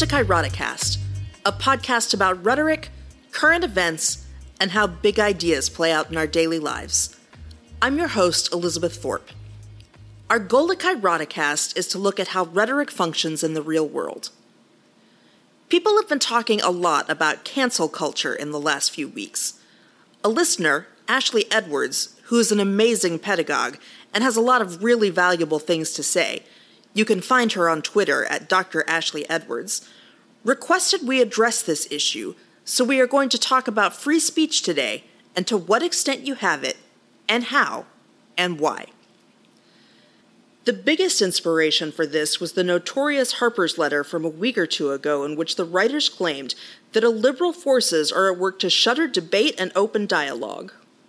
to Kairoticast, a podcast about rhetoric, current events, and how big ideas play out in our daily lives. I'm your host, Elizabeth Thorpe. Our goal at Kairoticast is to look at how rhetoric functions in the real world. People have been talking a lot about cancel culture in the last few weeks. A listener, Ashley Edwards, who is an amazing pedagogue and has a lot of really valuable things to say, you can find her on Twitter at Dr. Ashley Edwards, requested we address this issue, so we are going to talk about free speech today and to what extent you have it, and how, and why. The biggest inspiration for this was the notorious Harper's letter from a week or two ago in which the writers claimed that illiberal forces are at work to shutter debate and open dialogue.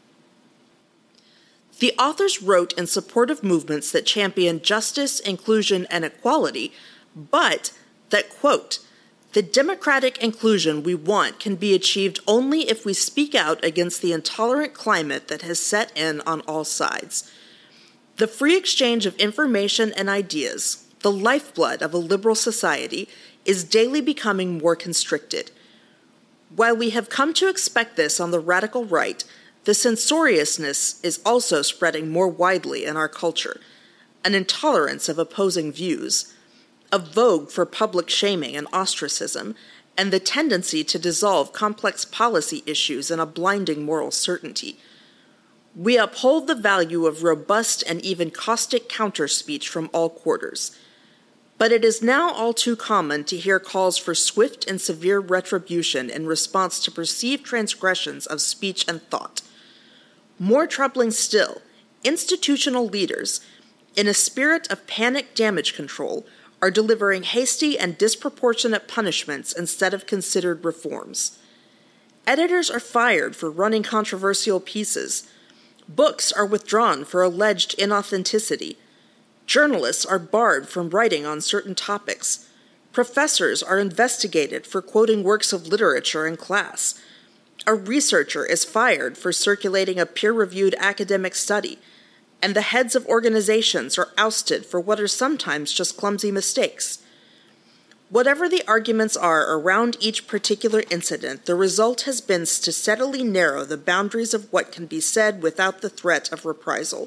The authors wrote in support of movements that champion justice, inclusion, and equality, but that, quote, the democratic inclusion we want can be achieved only if we speak out against the intolerant climate that has set in on all sides. The free exchange of information and ideas, the lifeblood of a liberal society, is daily becoming more constricted. While we have come to expect this on the radical right, the censoriousness is also spreading more widely in our culture, an intolerance of opposing views, a vogue for public shaming and ostracism, and the tendency to dissolve complex policy issues in a blinding moral certainty. We uphold the value of robust and even caustic counter-speech from all quarters. But it is now all too common to hear calls for swift and severe retribution in response to perceived transgressions of speech and thought. More troubling still, institutional leaders, in a spirit of panic damage control, are delivering hasty and disproportionate punishments instead of considered reforms. Editors are fired for running controversial pieces. Books are withdrawn for alleged inauthenticity. Journalists are barred from writing on certain topics. Professors are investigated for quoting works of literature in class. A researcher is fired for circulating a peer-reviewed academic study, and the heads of organizations are ousted for what are sometimes just clumsy mistakes. Whatever the arguments are around each particular incident, the result has been to steadily narrow the boundaries of what can be said without the threat of reprisal.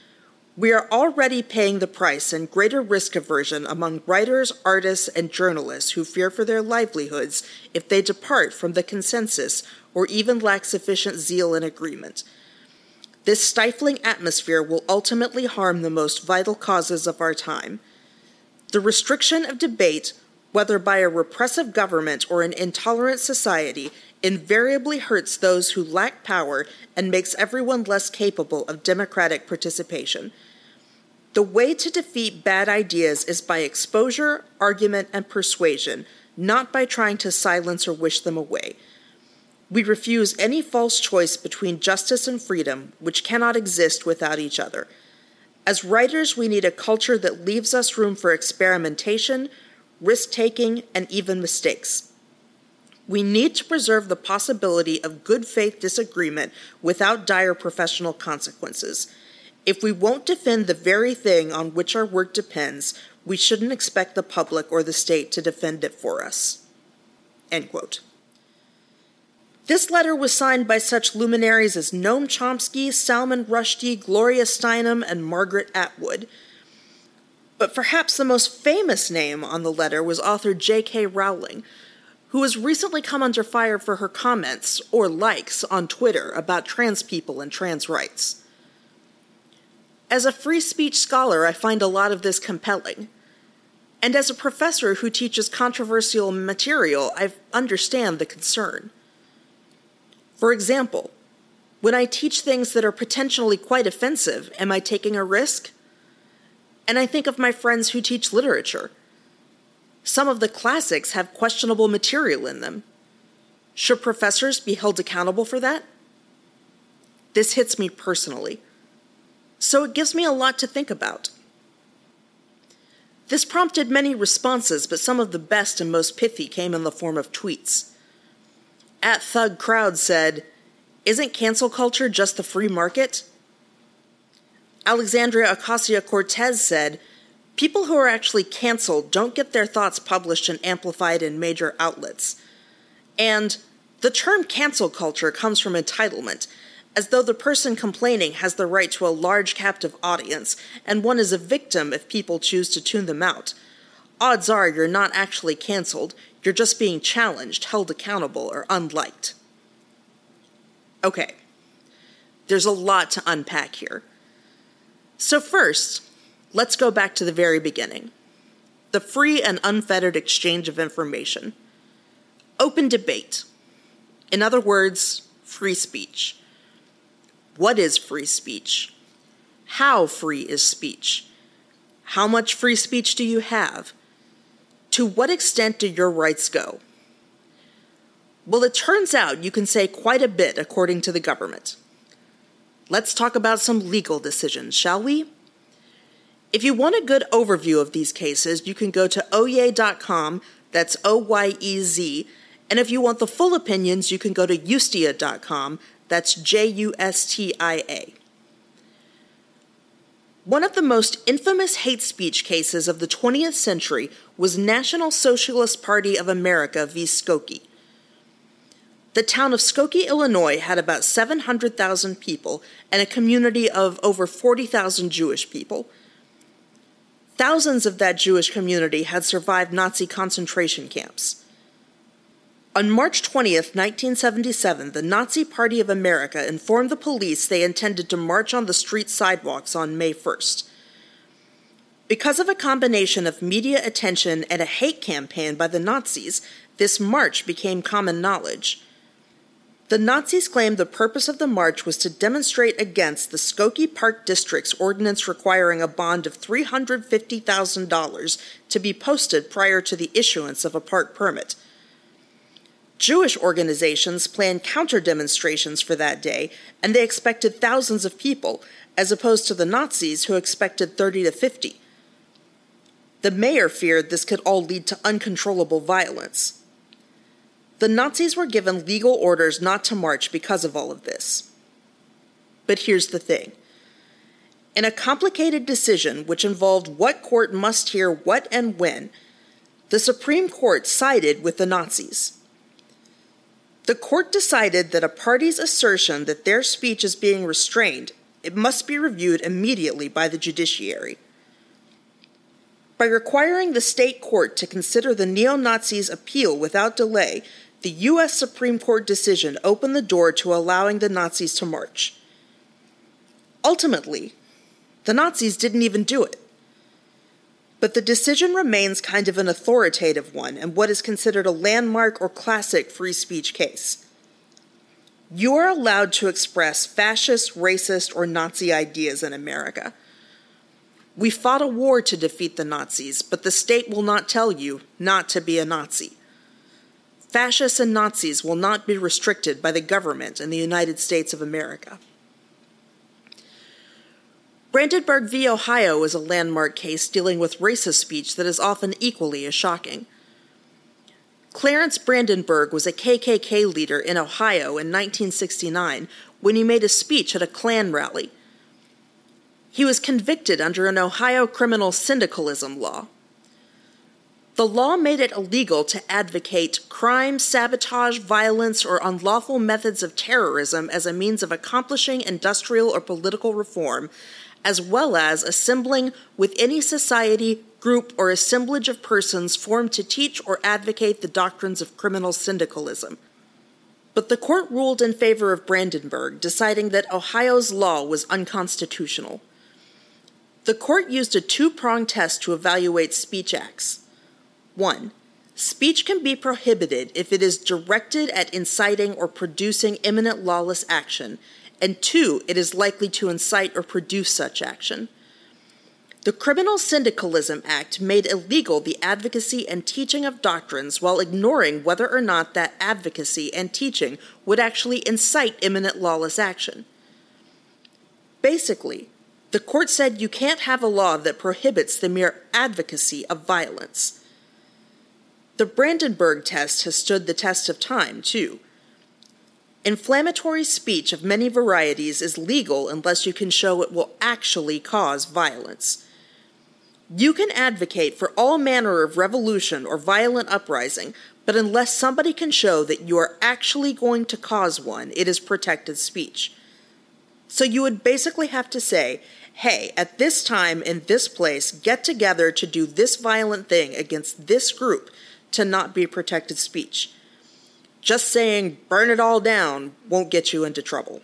We are already paying the price in greater risk aversion among writers, artists, and journalists who fear for their livelihoods if they depart from the consensus or even lack sufficient zeal and agreement. This stifling atmosphere will ultimately harm the most vital causes of our time. The restriction of debate, whether by a repressive government or an intolerant society, invariably hurts those who lack power and makes everyone less capable of democratic participation. The way to defeat bad ideas is by exposure, argument, and persuasion, not by trying to silence or wish them away. We refuse any false choice between justice and freedom, which cannot exist without each other. As writers, we need a culture that leaves us room for experimentation, risk-taking, and even mistakes. We need to preserve the possibility of good faith disagreement without dire professional consequences. If we won't defend the very thing on which our work depends, we shouldn't expect the public or the state to defend it for us. End quote. This letter was signed by such luminaries as Noam Chomsky, Salman Rushdie, Gloria Steinem, and Margaret Atwood. But perhaps the most famous name on the letter was author J.K. Rowling, who has recently come under fire for her comments, or likes, on Twitter about trans people and trans rights. As a free speech scholar, I find a lot of this compelling. And as a professor who teaches controversial material, I understand the concern. For example, when I teach things that are potentially quite offensive, am I taking a risk? And I think of my friends who teach literature. Some of the classics have questionable material in them. Should professors be held accountable for that? This hits me personally. So it gives me a lot to think about. This prompted many responses, but some of the best and most pithy came in the form of tweets. @ThugCrowd said, "Isn't cancel culture just the free market?" Alexandria Ocasio-Cortez said, People who are actually canceled don't get their thoughts published and amplified in major outlets. And the term cancel culture comes from entitlement, as though the person complaining has the right to a large captive audience, and one is a victim if people choose to tune them out. Odds are you're not actually canceled, you're just being challenged, held accountable, or unliked. Okay, there's a lot to unpack here. So first, let's go back to the very beginning. The free and unfettered exchange of information. Open debate. In other words, free speech. What is free speech? How free is speech? How much free speech do you have? To what extent do your rights go? Well, it turns out you can say quite a bit according to the government. Let's talk about some legal decisions, shall we? If you want a good overview of these cases, you can go to oyez.com, that's O-Y-E-Z, and if you want the full opinions, you can go to justia.com, that's Justia. One of the most infamous hate speech cases of the 20th century was National Socialist Party of America v. Skokie. The town of Skokie, Illinois had about 700,000 people and a community of over 40,000 Jewish people. Thousands of that Jewish community had survived Nazi concentration camps. On March 20th, 1977, the Nazi Party of America informed the police they intended to march on the street sidewalks on May 1st. Because of a combination of media attention and a hate campaign by the Nazis, this march became common knowledge. The Nazis claimed the purpose of the march was to demonstrate against the Skokie Park District's ordinance requiring a bond of $350,000 to be posted prior to the issuance of a park permit. Jewish organizations planned counter-demonstrations for that day, and they expected thousands of people, as opposed to the Nazis who expected 30 to 50. The mayor feared this could all lead to uncontrollable violence. The Nazis were given legal orders not to march because of all of this. But here's the thing. In a complicated decision which involved what court must hear what and when, the Supreme Court sided with the Nazis. The court decided that a party's assertion that their speech is being restrained, it must be reviewed immediately by the judiciary. By requiring the state court to consider the neo-Nazis' appeal without delay, the U.S. Supreme Court decision opened the door to allowing the Nazis to march. Ultimately, the Nazis didn't even do it. But the decision remains kind of an authoritative one and what is considered a landmark or classic free speech case. You are allowed to express fascist, racist, or Nazi ideas in America. We fought a war to defeat the Nazis, but the state will not tell you not to be a Nazi. Fascists and Nazis will not be restricted by the government in the United States of America. Brandenburg v. Ohio is a landmark case dealing with racist speech that is often equally as shocking. Clarence Brandenburg was a KKK leader in Ohio in 1969 when he made a speech at a Klan rally. He was convicted under an Ohio criminal syndicalism law. The law made it illegal to advocate crime, sabotage, violence, or unlawful methods of terrorism as a means of accomplishing industrial or political reform, as well as assembling with any society, group, or assemblage of persons formed to teach or advocate the doctrines of criminal syndicalism. But the court ruled in favor of Brandenburg, deciding that Ohio's law was unconstitutional. The court used a two-pronged test to evaluate speech acts. 1. Speech can be prohibited if it is directed at inciting or producing imminent lawless action, and 2, it is likely to incite or produce such action. The Criminal Syndicalism Act made illegal the advocacy and teaching of doctrines while ignoring whether or not that advocacy and teaching would actually incite imminent lawless action. Basically, the court said you can't have a law that prohibits the mere advocacy of violence. The Brandenburg test has stood the test of time, too. Inflammatory speech of many varieties is legal unless you can show it will actually cause violence. You can advocate for all manner of revolution or violent uprising, but unless somebody can show that you are actually going to cause one, it is protected speech. So you would basically have to say, hey, at this time in this place, get together to do this violent thing against this group to not be protected speech. Just saying, burn it all down, won't get you into trouble.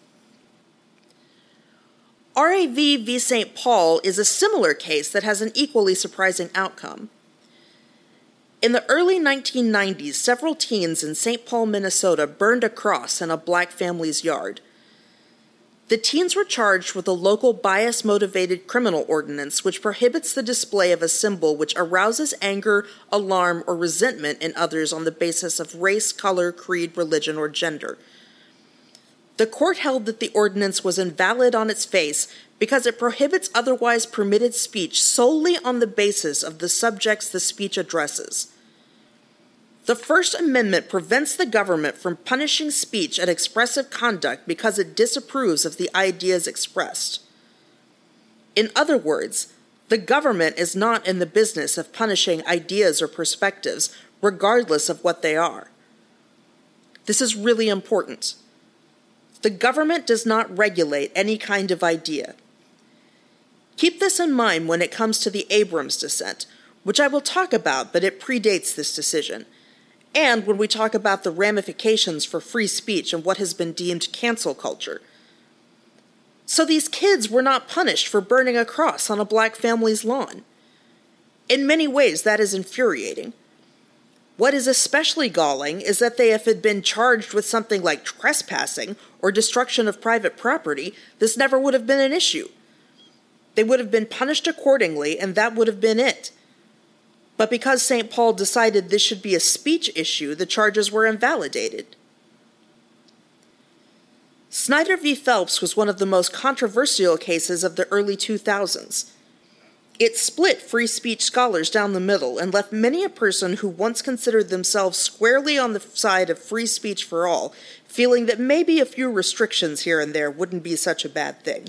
RAV v. St. Paul is a similar case that has an equally surprising outcome. In the early 1990s, several teens in St. Paul, Minnesota burned a cross in a black family's yard. The teens were charged with a local bias-motivated criminal ordinance which prohibits the display of a symbol which arouses anger, alarm, or resentment in others on the basis of race, color, creed, religion, or gender. The court held that the ordinance was invalid on its face because it prohibits otherwise permitted speech solely on the basis of the subjects the speech addresses. The First Amendment prevents the government from punishing speech and expressive conduct because it disapproves of the ideas expressed. In other words, the government is not in the business of punishing ideas or perspectives, regardless of what they are. This is really important. The government does not regulate any kind of idea. Keep this in mind when it comes to the Abrams dissent, which I will talk about, but it predates this decision, and when we talk about the ramifications for free speech and what has been deemed cancel culture. So these kids were not punished for burning a cross on a black family's lawn. In many ways, that is infuriating. What is especially galling is that they had been charged with something like trespassing or destruction of private property, this never would have been an issue. They would have been punished accordingly, and that would have been it. But because St. Paul decided this should be a speech issue, the charges were invalidated. Snyder v. Phelps was one of the most controversial cases of the early 2000s. It split free speech scholars down the middle and left many a person who once considered themselves squarely on the side of free speech for all, feeling that maybe a few restrictions here and there wouldn't be such a bad thing.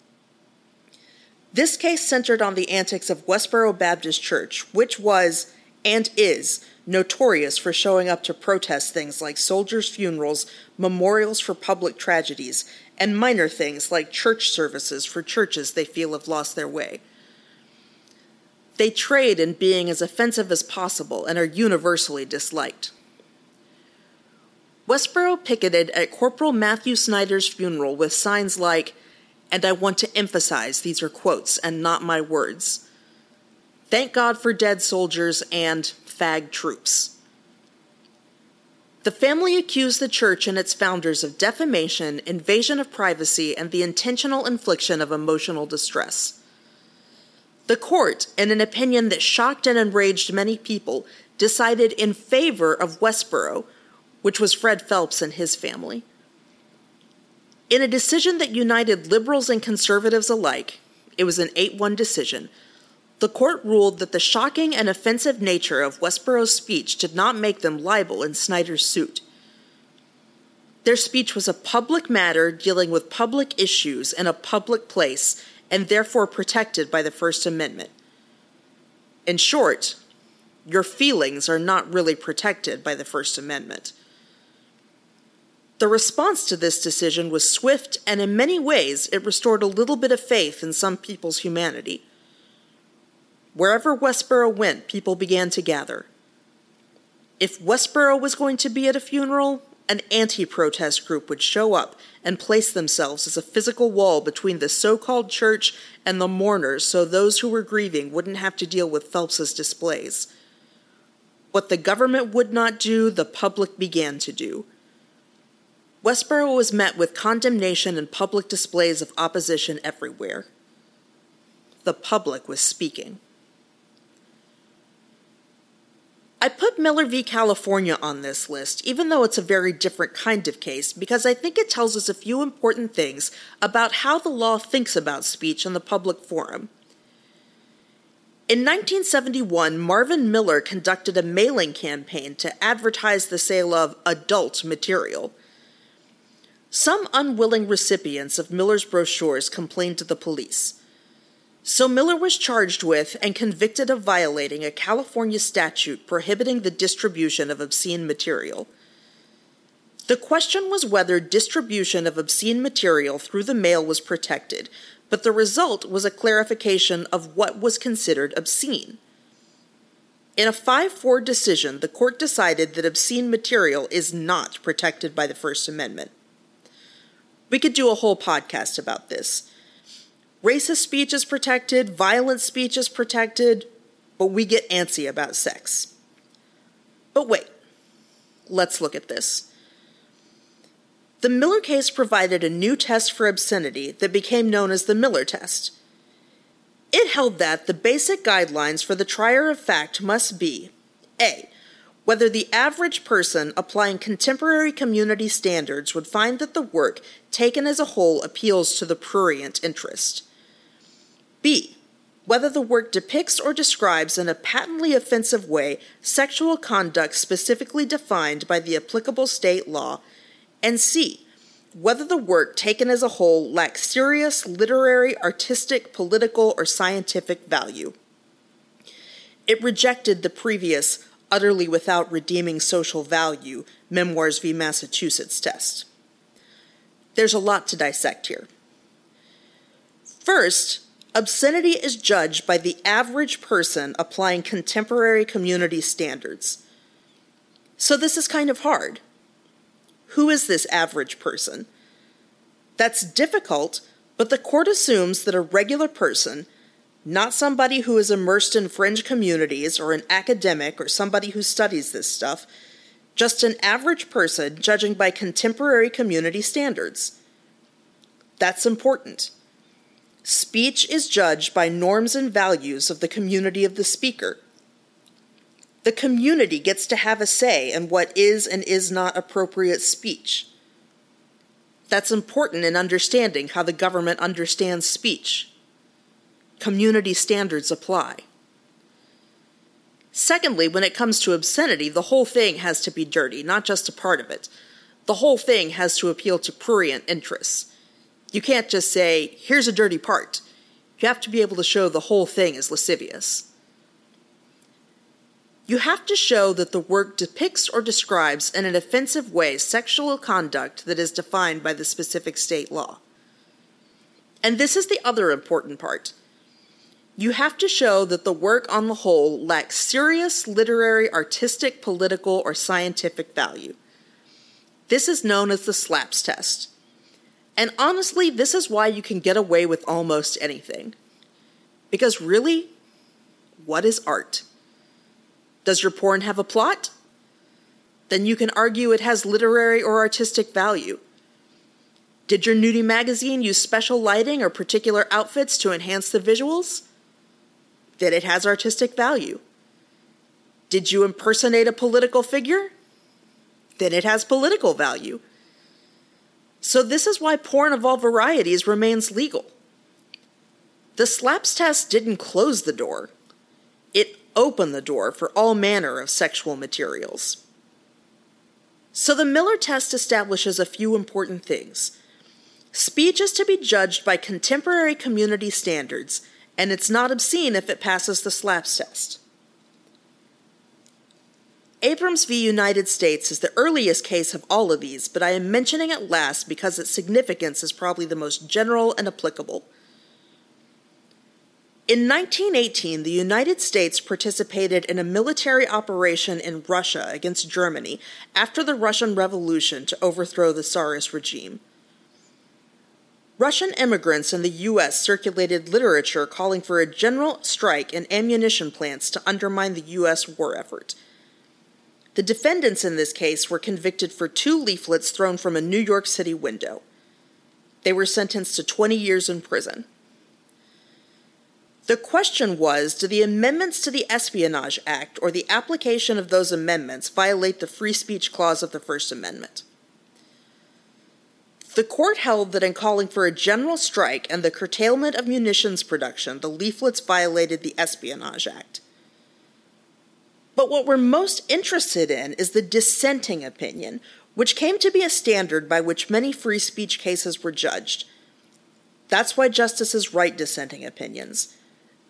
This case centered on the antics of Westboro Baptist Church, which was, and is, notorious for showing up to protest things like soldiers' funerals, memorials for public tragedies, and minor things like church services for churches they feel have lost their way. They trade in being as offensive as possible and are universally disliked. Westboro picketed at Corporal Matthew Snyder's funeral with signs like, and I want to emphasize these are quotes and not my words, "Thank God for dead soldiers," and "fag troops." The family accused the church and its founders of defamation, invasion of privacy, and the intentional infliction of emotional distress. The court, in an opinion that shocked and enraged many people, decided in favor of Westboro, which was Fred Phelps and his family. In a decision that united liberals and conservatives alike, it was an 8-1 decision, the court ruled that the shocking and offensive nature of Westboro's speech did not make them liable in Snyder's suit. Their speech was a public matter dealing with public issues in a public place and therefore protected by the First Amendment. In short, your feelings are not really protected by the First Amendment. The response to this decision was swift, and in many ways it restored a little bit of faith in some people's humanity. Wherever Westboro went, people began to gather. If Westboro was going to be at a funeral, an anti-protest group would show up and place themselves as a physical wall between the so-called church and the mourners so those who were grieving wouldn't have to deal with Phelps's displays. What the government would not do, the public began to do. Westboro was met with condemnation and public displays of opposition everywhere. The public was speaking. I put Miller v. California on this list, even though it's a very different kind of case, because I think it tells us a few important things about how the law thinks about speech in the public forum. In 1971, Marvin Miller conducted a mailing campaign to advertise the sale of adult material. Some unwilling recipients of Miller's brochures complained to the police. So Miller was charged with and convicted of violating a California statute prohibiting the distribution of obscene material. The question was whether distribution of obscene material through the mail was protected, but the result was a clarification of what was considered obscene. In a 5-4 decision, the court decided that obscene material is not protected by the First Amendment. We could do a whole podcast about this. Racist speech is protected, violent speech is protected, but we get antsy about sex. But wait, let's look at this. The Miller case provided a new test for obscenity that became known as the Miller test. It held that the basic guidelines for the trier of fact must be A. Whether the average person applying contemporary community standards would find that the work taken as a whole appeals to the prurient interest. B. Whether the work depicts or describes in a patently offensive way sexual conduct specifically defined by the applicable state law. And C. Whether the work taken as a whole lacks serious literary, artistic, political, or scientific value. It rejected the previous utterly without redeeming social value Memoirs v. Massachusetts test. There's a lot to dissect here. First, obscenity is judged by the average person applying contemporary community standards. So this is kind of hard. Who is this average person? That's difficult, but the court assumes that a regular person, not somebody who is immersed in fringe communities or an academic or somebody who studies this stuff, just an average person judging by contemporary community standards. That's important. Speech is judged by norms and values of the community of the speaker. The community gets to have a say in what is and is not appropriate speech. That's important in understanding how the government understands speech. Community standards apply. Secondly, when it comes to obscenity, the whole thing has to be dirty, not just a part of it. The whole thing has to appeal to prurient interests. You can't just say, here's a dirty part. You have to be able to show the whole thing is lascivious. You have to show that the work depicts or describes in an offensive way sexual conduct that is defined by the specific state law. And this is the other important part. You have to show that the work on the whole lacks serious literary, artistic, political, or scientific value. This is known as the SLAPS test. And honestly, this is why you can get away with almost anything. Because really, what is art? Does your porn have a plot? Then you can argue it has literary or artistic value. Did your nudie magazine use special lighting or particular outfits to enhance the visuals? Then it has artistic value. Did you impersonate a political figure? Then it has political value. So this is why porn of all varieties remains legal. The SLAPS test didn't close the door. It opened the door for all manner of sexual materials. So the Miller test establishes a few important things. Speech is to be judged by contemporary community standards, and it's not obscene if it passes the SLAPS test. Abrams v. United States is the earliest case of all of these, but I am mentioning it last because its significance is probably the most general and applicable. In 1918, the United States participated in a military operation in Russia against Germany after the Russian Revolution to overthrow the Tsarist regime. Russian immigrants in the U.S. circulated literature calling for a general strike in ammunition plants to undermine the U.S. war effort. The defendants in this case were convicted for 2 leaflets thrown from a New York City window. They were sentenced to 20 years in prison. The question was, do the amendments to the Espionage Act or the application of those amendments violate the free speech clause of the First Amendment? The court held that in calling for a general strike and the curtailment of munitions production, the leaflets violated the Espionage Act. But what we're most interested in is the dissenting opinion, which came to be a standard by which many free speech cases were judged. That's why justices write dissenting opinions.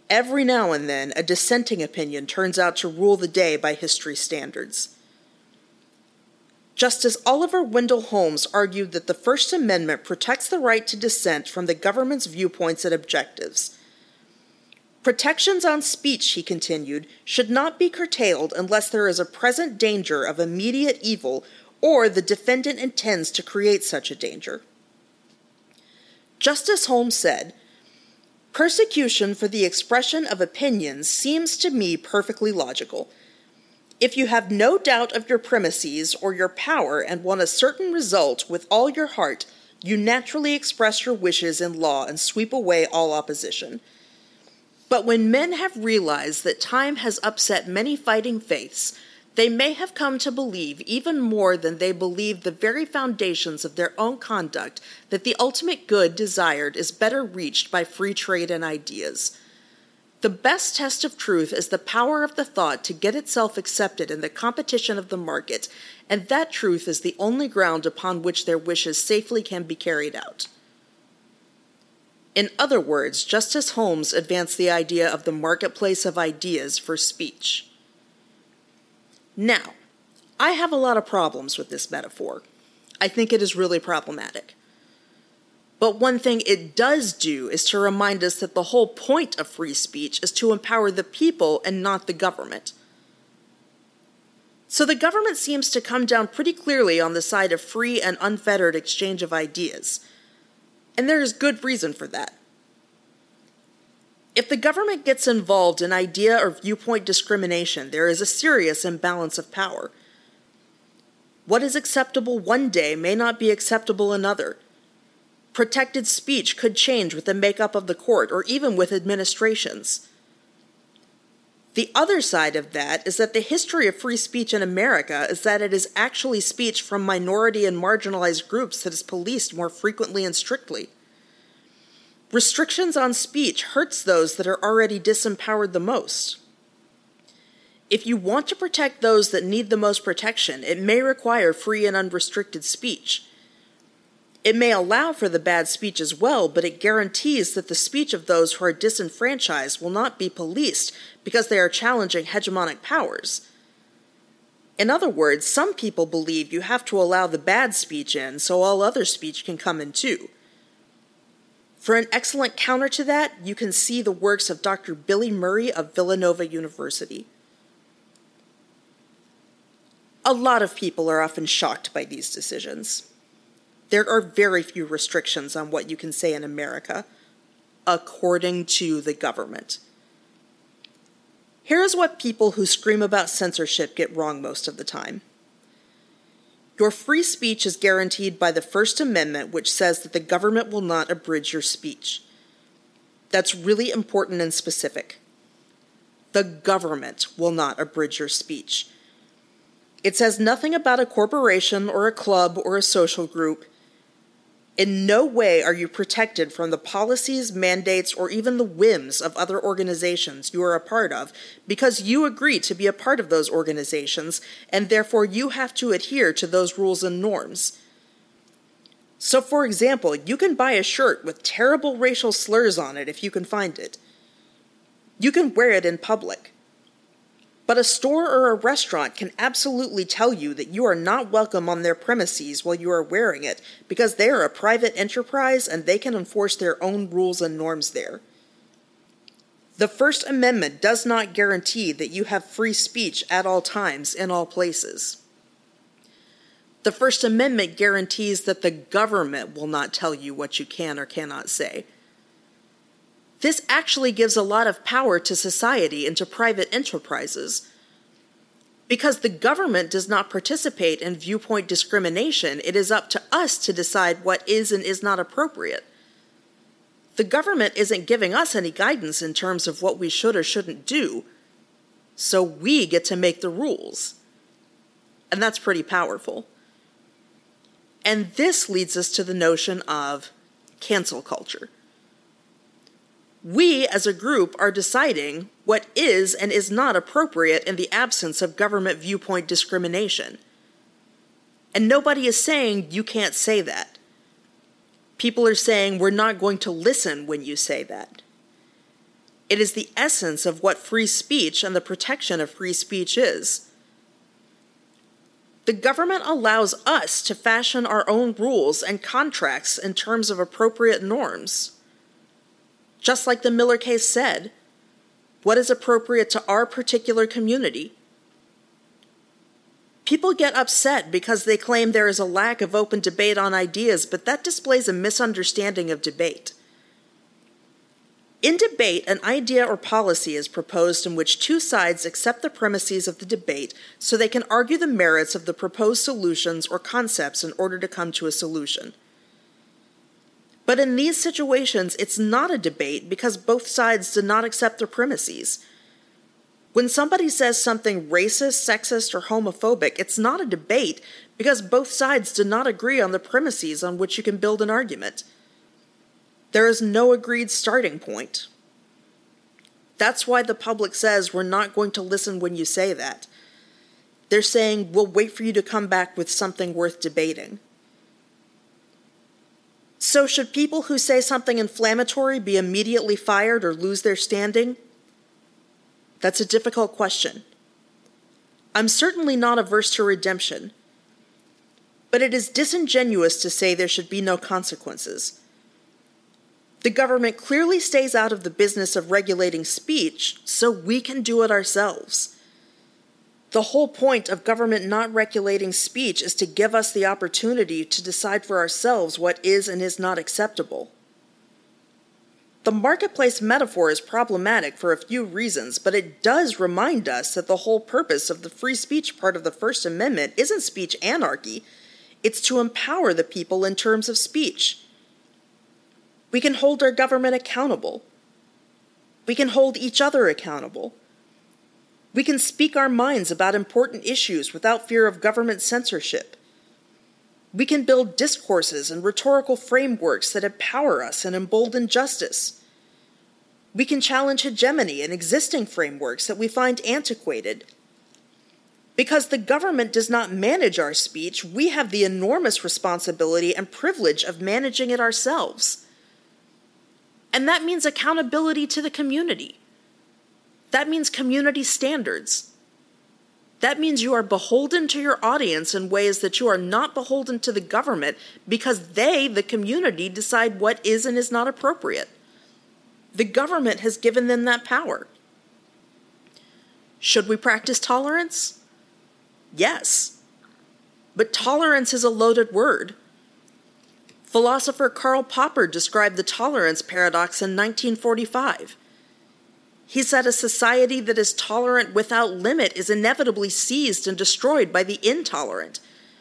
Every now and then, a dissenting opinion turns out to rule the day by history standards. Justice Oliver Wendell Holmes argued that the First Amendment protects the right to dissent from the government's viewpoints and objectives. Protections on speech, he continued, should not be curtailed unless there is a present danger of immediate evil or the defendant intends to create such a danger. Justice Holmes said, "Persecution for the expression of opinions seems to me perfectly logical. If you have no doubt of your premises or your power and want a certain result with all your heart, you naturally express your wishes in law and sweep away all opposition. But when men have realized that time has upset many fighting faiths, they may have come to believe even more than they believed the very foundations of their own conduct that the ultimate good desired is better reached by free trade and ideas. The best test of truth is the power of the thought to get itself accepted in the competition of the market, and that truth is the only ground upon which their wishes safely can be carried out." In other words, Justice Holmes advanced the idea of the marketplace of ideas for speech. Now, I have a lot of problems with this metaphor. I think it is really problematic. But one thing it does do is to remind us that the whole point of free speech is to empower the people and not the government. So the government seems to come down pretty clearly on the side of free and unfettered exchange of ideas. And there is good reason for that. If the government gets involved in idea or viewpoint discrimination, there is a serious imbalance of power. What is acceptable one day may not be acceptable another. Protected speech could change with the makeup of the court or even with administrations. The other side of that is that the history of free speech in America is that it is actually speech from minority and marginalized groups that is policed more frequently and strictly. Restrictions on speech hurts those that are already disempowered the most. If you want to protect those that need the most protection, it may require free and unrestricted speech. It may allow for the bad speech as well, but it guarantees that the speech of those who are disenfranchised will not be policed because they are challenging hegemonic powers. In other words, some people believe you have to allow the bad speech in so all other speech can come in too. For an excellent counter to that, you can see the works of Dr. Billy Murray of Villanova University. A lot of people are often shocked by these decisions. There are very few restrictions on what you can say in America, according to the government. Here is what people who scream about censorship get wrong most of the time. Your free speech is guaranteed by the First Amendment, which says that the government will not abridge your speech. That's really important and specific. The government will not abridge your speech. It says nothing about a corporation or a club or a social group. In no way are you protected from the policies, mandates, or even the whims of other organizations you are a part of because you agree to be a part of those organizations, and therefore you have to adhere to those rules and norms. So, for example, you can buy a shirt with terrible racial slurs on it if you can find it. You can wear it in public. But a store or a restaurant can absolutely tell you that you are not welcome on their premises while you are wearing it because they are a private enterprise and they can enforce their own rules and norms there. The First Amendment does not guarantee that you have free speech at all times in all places. The First Amendment guarantees that the government will not tell you what you can or cannot say. This actually gives a lot of power to society and to private enterprises. Because the government does not participate in viewpoint discrimination, it is up to us to decide what is and is not appropriate. The government isn't giving us any guidance in terms of what we should or shouldn't do, so we get to make the rules. And that's pretty powerful. And this leads us to the notion of cancel culture. We, as a group, are deciding what is and is not appropriate in the absence of government viewpoint discrimination. And nobody is saying you can't say that. People are saying we're not going to listen when you say that. It is the essence of what free speech and the protection of free speech is. The government allows us to fashion our own rules and contracts in terms of appropriate norms. Just like the Miller case said, what is appropriate to our particular community? People get upset because they claim there is a lack of open debate on ideas, but that displays a misunderstanding of debate. In debate, an idea or policy is proposed in which two sides accept the premises of the debate so they can argue the merits of the proposed solutions or concepts in order to come to a solution. But in these situations, it's not a debate because both sides do not accept the premises. When somebody says something racist, sexist, or homophobic, it's not a debate because both sides do not agree on the premises on which you can build an argument. There is no agreed starting point. That's why the public says we're not going to listen when you say that. They're saying we'll wait for you to come back with something worth debating. So should people who say something inflammatory be immediately fired or lose their standing? That's a difficult question. I'm certainly not averse to redemption, but it is disingenuous to say there should be no consequences. The government clearly stays out of the business of regulating speech, so we can do it ourselves. The whole point of government not regulating speech is to give us the opportunity to decide for ourselves what is and is not acceptable. The marketplace metaphor is problematic for a few reasons, but it does remind us that the whole purpose of the free speech part of the First Amendment isn't speech anarchy, it's to empower the people in terms of speech. We can hold our government accountable. We can hold each other accountable. We can speak our minds about important issues without fear of government censorship. We can build discourses and rhetorical frameworks that empower us and embolden justice. We can challenge hegemony in existing frameworks that we find antiquated. Because the government does not manage our speech, we have the enormous responsibility and privilege of managing it ourselves. And that means accountability to the community. That means community standards. That means you are beholden to your audience in ways that you are not beholden to the government because they, the community, decide what is and is not appropriate. The government has given them that power. Should we practice tolerance? Yes. But tolerance is a loaded word. Philosopher Karl Popper described the tolerance paradox in 1945. He said a society that is tolerant without limit is inevitably seized and destroyed by the intolerant.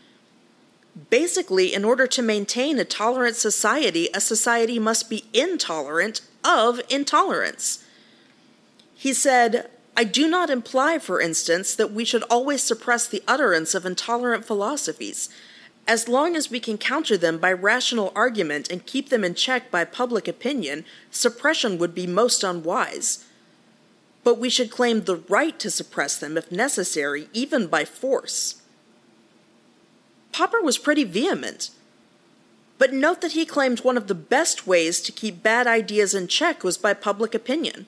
Basically, in order to maintain a tolerant society, a society must be intolerant of intolerance. He said, I do not imply, for instance, that we should always suppress the utterance of intolerant philosophies. As long as we can counter them by rational argument and keep them in check by public opinion, suppression would be most unwise. But we should claim the right to suppress them if necessary, even by force. Popper was pretty vehement. But note that he claimed one of the best ways to keep bad ideas in check was by public opinion.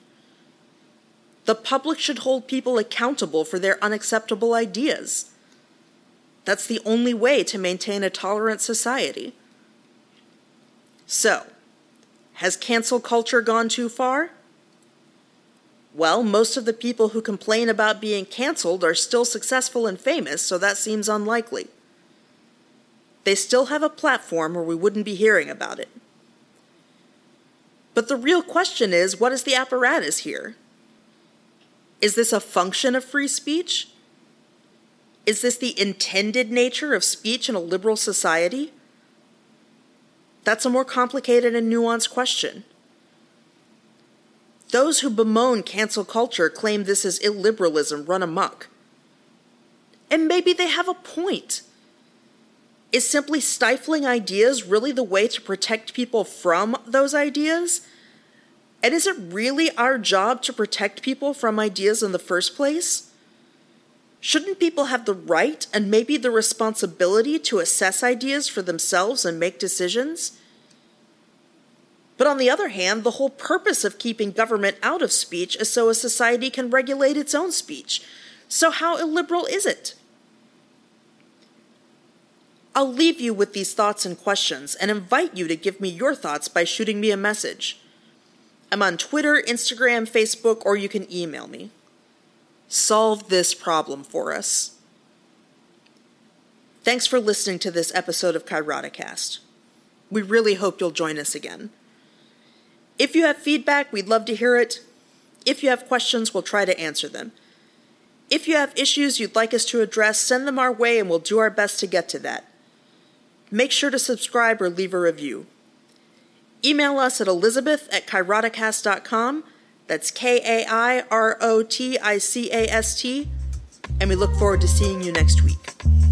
The public should hold people accountable for their unacceptable ideas. That's the only way to maintain a tolerant society. So, has cancel culture gone too far? Well, most of the people who complain about being canceled are still successful and famous, so that seems unlikely. They still have a platform or we wouldn't be hearing about it. But the real question is, what is the apparatus here? Is this a function of free speech? Is this the intended nature of speech in a liberal society? That's a more complicated and nuanced question. Those who bemoan cancel culture claim this is illiberalism run amok. And maybe they have a point. Is simply stifling ideas really the way to protect people from those ideas? And is it really our job to protect people from ideas in the first place? Shouldn't people have the right and maybe the responsibility to assess ideas for themselves and make decisions? But on the other hand, the whole purpose of keeping government out of speech is so a society can regulate its own speech. So how illiberal is it? I'll leave you with these thoughts and questions and invite you to give me your thoughts by shooting me a message. I'm on Twitter, Instagram, Facebook, or you can email me. Solve this problem for us. Thanks for listening to this episode of Kairoticast. We really hope you'll join us again. If you have feedback, we'd love to hear it. If you have questions, we'll try to answer them. If you have issues you'd like us to address, send them our way and we'll do our best to get to that. Make sure to subscribe or leave a review. Email us at elizabeth@kairoticast.com. That's KAIROTICAST. And we look forward to seeing you next week.